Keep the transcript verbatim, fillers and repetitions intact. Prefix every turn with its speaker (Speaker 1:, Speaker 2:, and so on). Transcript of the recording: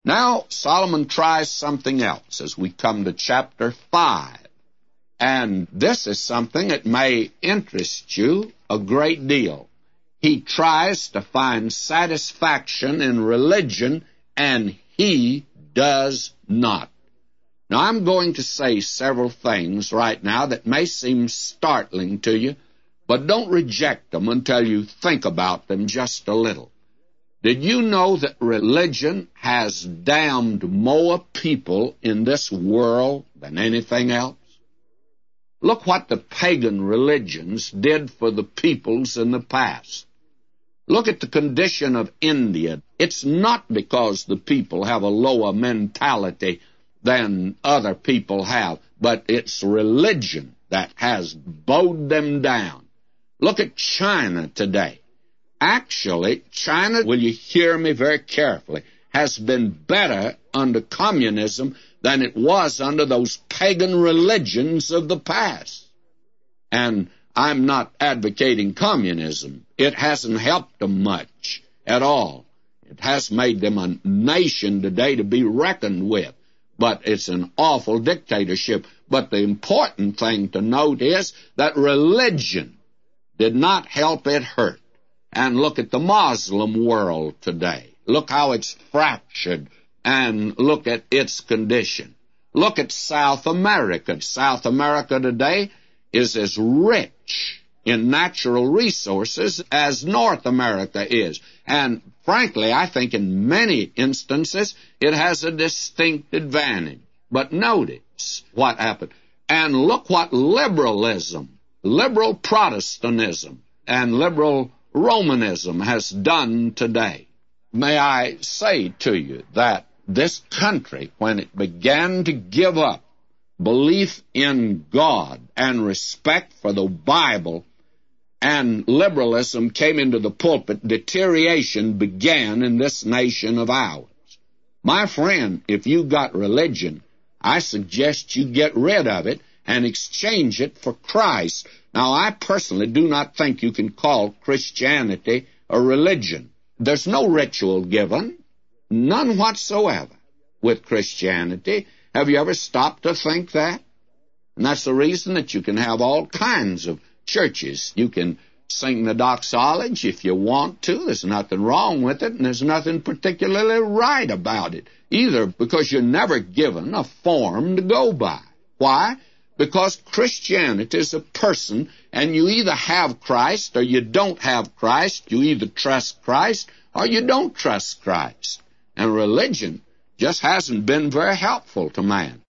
Speaker 1: Now, Solomon tries something else as we come to chapter five. And this is something that may interest you a great deal. He tries to find satisfaction in religion, and he does not. Now, I'm going to say several things right now that may seem startling to you, but don't reject them until you think about them just a little. Did you know that religion has damned more people in this world than anything else? Look what the pagan religions did for the peoples in the past. Look at the condition of India. It's not because the people have a lower mentality than other people have, but it's religion that has bowed them down. Look at China today. Actually, China, will you hear me very carefully, has been better under communism than it was under those pagan religions of the past. And I'm not advocating communism. It hasn't helped them much at all. It has made them a nation today to be reckoned with, but it's an awful dictatorship. But the important thing to note is that religion did not help, it hurt. And look at the Muslim world today. Look how it's fractured, and look at its condition. Look at South America. South America today is as rich in natural resources as North America is. And frankly, I think in many instances it has a distinct advantage. But notice what happened. And look what liberalism, liberal Protestantism, and liberal Romanism has done today. May I say to you that this country, when it began to give up belief in God and respect for the Bible, and liberalism came into the pulpit, deterioration began in this nation of ours. My friend, if you got religion, I suggest you get rid of it and exchange it for Christ. Now, I personally do not think you can call Christianity a religion. There's no ritual given, none whatsoever, with Christianity. Have you ever stopped to think that? And that's the reason that you can have all kinds of churches. You can sing the doxology if you want to. There's nothing wrong with it, and there's nothing particularly right about it either, because you're never given a form to go by. Why? Because Christianity is a person, and you either have Christ or you don't have Christ. You either trust Christ or you don't trust Christ. And religion just hasn't been very helpful to man.